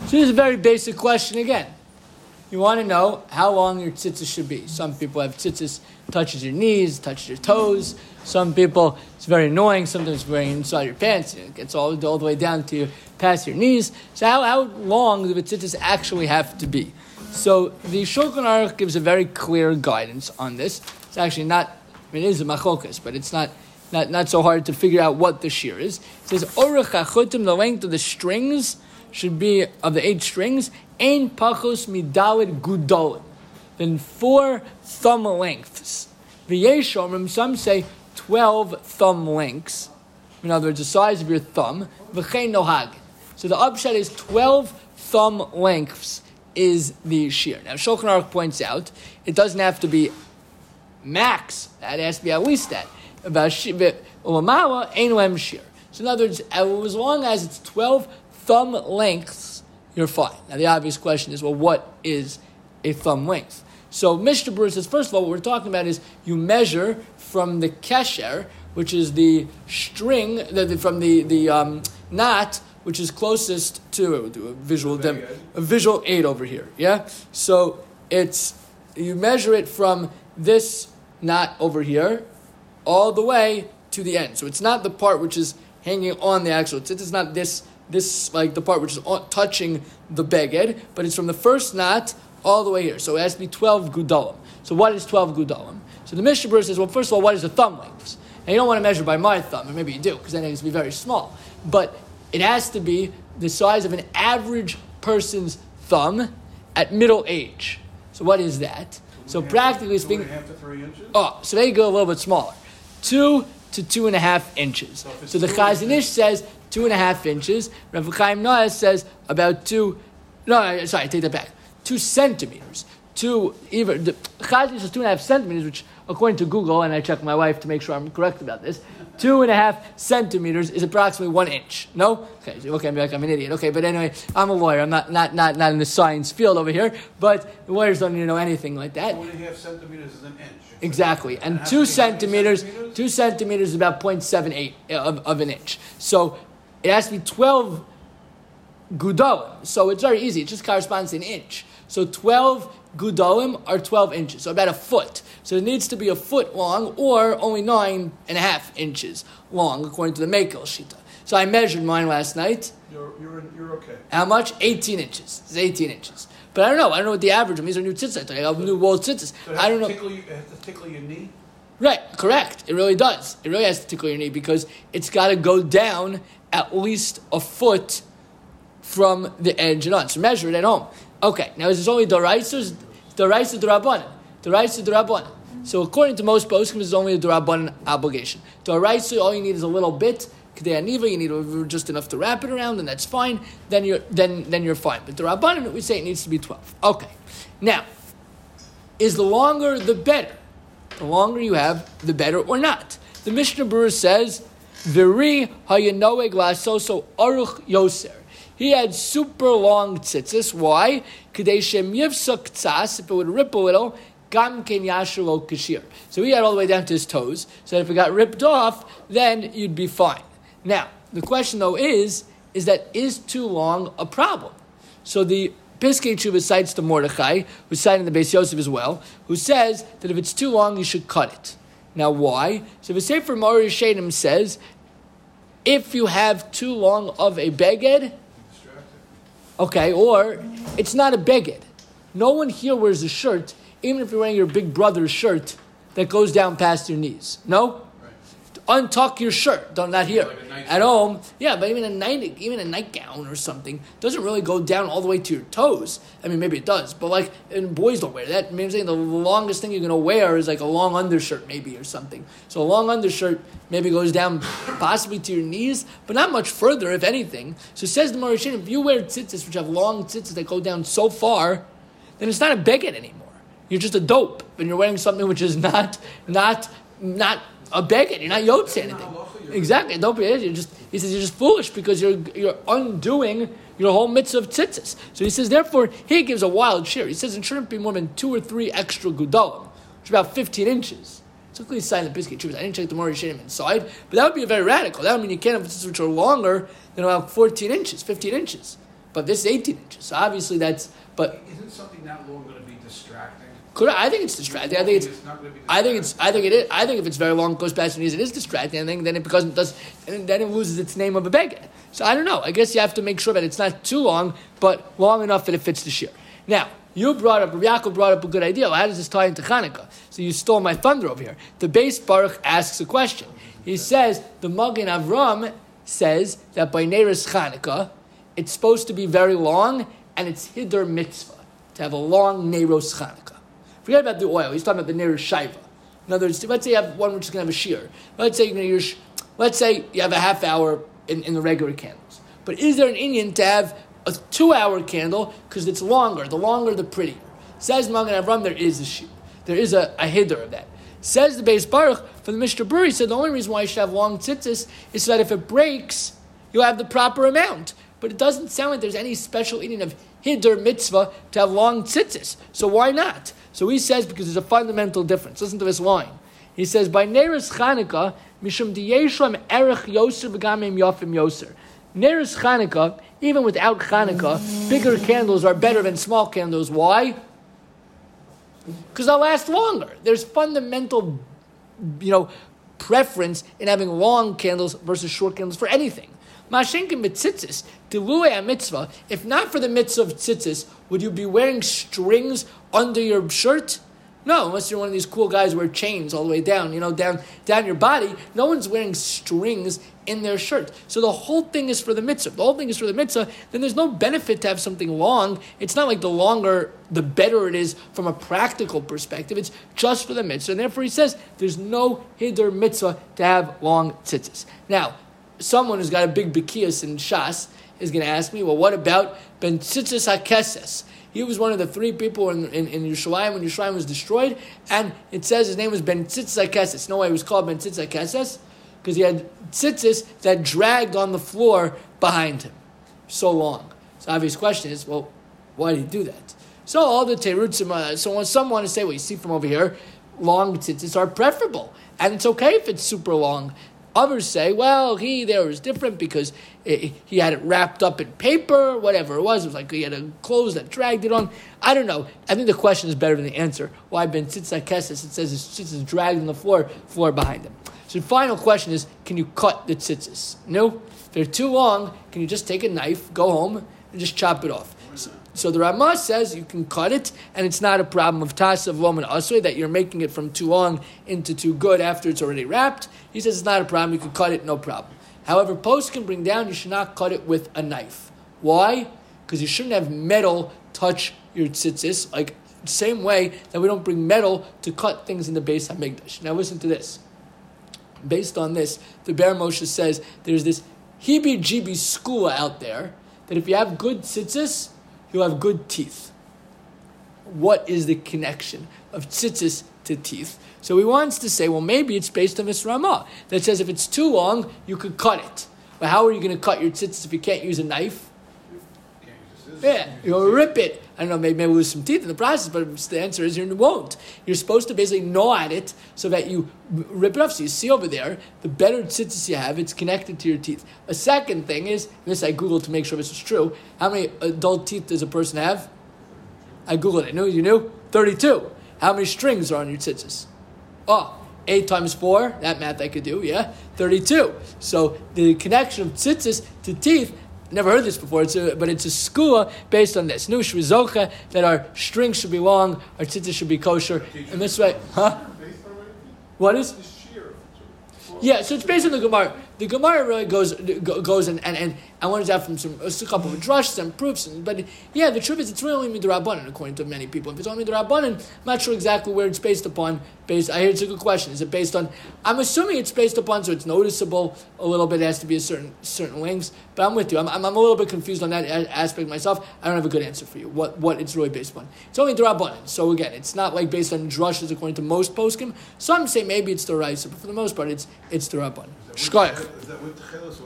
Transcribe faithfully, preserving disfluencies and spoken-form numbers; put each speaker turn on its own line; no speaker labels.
So this is a very basic question again. You want to know how long your tzitzis should be. Some people have tzitzis touches your knees, touches your toes. Some people, it's very annoying. Sometimes it's very inside your pants. It gets all, all the way down to your, past your knees. So how, how long do the tzitzis actually have to be? So the Shulchan Aruch gives a very clear guidance on this. It's actually not, I mean, it is a machokas, but it's not, not, not so hard to figure out what the shear is. It says, Orach hachutim, the length of the strings should be, of the eight strings, ein pachos midalid gudolim, then four thumb lengths. V'yeshomrim, some say twelve thumb lengths. In other words, the size of your thumb. V'chein nohag. So the upshot is twelve thumb lengths is the shear. Now, Shulchan Aruch points out, it doesn't have to be max. That has to be at least that. About ulamala, ein lem shear. So in other words, as long as it's twelve thumb lengths, you're fine. Now, the obvious question is, well, what is a thumb length? So, Mishnah Berurah says, first of all, what we're talking about is you measure from the kesher, which is the string, the, the, from the, the um, knot, which is closest to, we'll do a visual, dem, a visual aid over here, yeah? So, it's, you measure it from this knot over here, all the way to the end. So, it's not the part which is hanging on the actual, it's, it's not this, this, like the part which is on, touching the beged, but it's from the first knot all the way here. So it has to be twelve gudalim. So what is twelve gudalim? So the Mishnah Berurah says, well, first of all, what is the thumb length? And you don't want to measure by my thumb, or maybe you do, because then it has to be very small. But it has to be the size of an average person's thumb at middle age. So what is that? So practically speaking,
half to three inches?
Oh, so they go a little bit smaller. Two to two and a half inches. So, so the Chazon Ish says two and a half inches. Rav Chaim Noah says about two, no, sorry, I take that back. Two centimeters. Two, even, the Chazon Ish says two and a half centimeters, which according to Google, and I checked my wife to make sure I'm correct about this, two and a half centimeters is approximately one inch. No? Okay, so okay, I'm like I'm an idiot. Okay, but anyway, I'm a lawyer. I'm not, not, not, not in the science field over here, but the lawyers don't need to know anything like that.
One and a half centimeters is an inch.
Exactly, and two centimeters, centimeters, two centimeters is about zero point seven eight of, of an inch. So it has to be twelve gudolim. So it's very easy. It just corresponds to an inch. So twelve gudolim are twelve inches, so about a foot. So it needs to be a foot long, or only nine and a half inches long, according to the Mekel Shita. So I measured mine last night.
You're you're you're okay.
How much? eighteen inches. It's eighteen inches. But I don't know. I don't know what the average. These are new tzitzis. I have new wall tzitzis.
So
I don't know.
Tickle you, it has to tickle your knee?
Right, correct. It really does. It really has to tickle your knee because it's got to go down at least a foot from the edge and on. So measure it at home. Okay, now is this only Doraisa? Doraisa Dorabanan. Doraisa Dorabanan. So according to most poskim, it's only a Dorabanan obligation. Doraisa, all you need is a little bit. K'dei aniva, you need just enough to wrap it around, and that's fine. Then you're then then you're fine. But the Rabbanan, we say it needs to be twelve. Okay. Now, is the longer the better? The longer you have, the better or not? The Mishnah Berurah says, "V'ri hayanoeg la'asoso aruch yoser." He had super long tzitzis. Why? K'dei shem yivsak tzas. If it would rip a little, gam ken yashalo kashir. So he had all the way down to his toes. So if it got ripped off, then you'd be fine. Now, the question though is, is that is too long a problem? So the Piskei Tshuva cites the Mordechai, who's citing the Beis Yosef as well, who says that if it's too long, you should cut it. Now, why? So the Sefer Ma'or Yeshanim says, if you have too long of a beged, okay, or it's not a beged. No one here wears a shirt, even if you're wearing your big brother's shirt, that goes down past your knees. No? Untuck your shirt. Don't not here. Like at home. Yeah, but even a night even a nightgown or something doesn't really go down all the way to your toes. I mean, maybe it does, but like, and boys don't wear that. I mean, I'm saying the longest thing you're gonna wear is like a long undershirt, maybe, or something. So a long undershirt maybe goes down possibly to your knees, but not much further, if anything. So says the Ma'or Yeshanim, if you wear tzitzis which have long tzitzis that go down so far, then it's not a beged anymore. You're just a dope, and you're wearing something which is not not not a beged. You're not yotze anything. Exactly. Don't be. You're just. He says you're just foolish because you're you're undoing your whole mitzvah of tzitzis. So he says therefore he gives a wild share. He says it shouldn't be more than two or three extra gudalim, which is about fifteen inches. So clearly silent Piskei Tshuva. I didn't check the Ma'or Yeshanim inside, but that would be very radical. That would mean you can't have tzitzis which are longer than about fourteen inches, fifteen inches. but this is eighteen inches. So obviously that's, but
Isn't something that long going to be distracting?
could I, I think it's distracting. I think it's,
It's not going to be
I think it's, I think it is. I think if it's very long, goes past your knees, it is distracting. I think then it becomes, it does, and then it loses its name of a beggar. So I don't know. I guess you have to make sure that it's not too long, but long enough that it fits the shear. Now, you brought up, Rabbi Yaakov brought up a good idea. Well, how does this tie into Hanukkah? So you stole my thunder over here. The base Baruch asks a question. He says, the Magen Avram says that by Neiros Hanukkah, it's supposed to be very long, and it's Hiddur Mitzvah, to have a long Neiros Hanukkah. Forget about the oil. He's talking about the Neiros Shaiva. In other words, let's say you have one which is going to have a shear. Let's say you're going to use, let's say you have a half hour in, in the regular candles. But is there an Indian to have a two-hour candle because it's longer? The longer, the prettier. Says Magen Avram, there is a shear. There is a, a Hiddur of that. Says the Beis Baruch, for the Mishnah Berurah, he said the only reason why you should have long tzitzis is so that if it breaks, you'll have the proper amount. But it doesn't sound like there's any special Indian of Hiddur Mitzvah to have long tzitzis. So why not? So he says, because there's a fundamental difference. Listen to this line. He says, by Neiros Chanukah, Mishum Diyeshlam Erech Yoser V'Gamim Yofim Yoser. Neiros Chanukah, even without Chanukah, bigger candles are better than small candles. Why? Because they'll last longer. There's fundamental, you know, preference in having long candles versus short candles for anything. Mashenkin b'tzitzis, dilui mitzvah. If not for the mitzvah of tzitzis, would you be wearing strings under your shirt? No, unless you're one of these cool guys who wear chains all the way down, you know, down down your body. No one's wearing strings in their shirt. So the whole thing is for the mitzvah. The whole thing is for the mitzvah. Then there's no benefit to have something long. It's not like the longer, the better it is from a practical perspective. It's just for the mitzvah. And therefore he says there's no hiddur mitzvah to have long tzitzis. Now, someone who's got a big bikias in Shas is going to ask me, well, what about Ben Tzitzis HaKeses? He was one of the three people in, in, in Yerushalayim when Yerushalayim was destroyed, and it says his name was Ben Tzitzis HaKeses. You know why he was called Ben Tzitzis HaKeses? Because he had tzitzis that dragged on the floor behind him so long. So obvious question is, well, why did he do that? So all the terutzim, uh, so when some want to say, well, you see from over here, long tzitzis are preferable, and it's okay if it's super long. Others say, well, he there was different because it, he had it wrapped up in paper, whatever it was. It was like he had a clothes that dragged it on. I don't know. I think the question is better than the answer. Why Ben Tzitzis HaKeses? It says his tzitzis dragged on the floor, floor behind him. So the final question is, can you cut the tzitzis? No? If they're too long, can you just take a knife, go home, and just chop it off? So, so the Ramah says you can cut it, and it's not a problem of tas of lom and asui, that you're making it from too long into too good after it's already wrapped. He says it's not a problem. You can cut it, no problem. However, post can bring down, you should not cut it with a knife. Why? Because you shouldn't have metal touch your tzitzis, like the same way that we don't bring metal to cut things in the Beis HaMikdash. Now listen to this. Based on this, the Ber Moshe says there's this heebie-jeebie school out there that if you have good tzitzis, you'll have good teeth. What is the connection of tzitzis to teeth? So he wants to say, well, maybe it's based on this Ramah that says if it's too long, you could cut it. But how are you going to cut your tzitzis if you can't use a knife? Yeah, you'll rip it. I don't know, maybe, maybe lose some teeth in the process, but the answer is you won't. You're supposed to basically gnaw at it so that you rip it off. So you see over there, the better tzitzis you have, it's connected to your teeth. A second thing is, this I Googled to make sure this is true, how many adult teeth does a person have? I Googled it. No, you knew? thirty-two. How many strings are on your tzitzis? Oh, eight times four, that math I could do, yeah? thirty-two. So the connection of tzitzis to teeth, never heard this before, it's a, but it's a skua based on this. Nu shvizocha, that our strings should be long, our tzitzis should be kosher. And this way, huh? What is? Yeah, so it's based on the Gemara. The Gemara really goes goes and and, and I wanted to have from some a couple of drushes and proofs, and, but yeah, the truth is it's really only midrabanan according to many people. If it's only midrabanan, I'm not sure exactly where it's based upon. Based, I hear it's a good question. Is it based on? I'm assuming it's based upon, so it's noticeable a little bit. It has to be a certain certain lengths. But I'm with you. I'm, I'm I'm a little bit confused on that aspect myself. I don't have a good answer for you. What what it's really based upon? It's only drabanan. So again, it's not like based on drushes according to most poskim. Some say maybe it's the rice, but for the most part, it's it's the rabbanan. Shkoyach.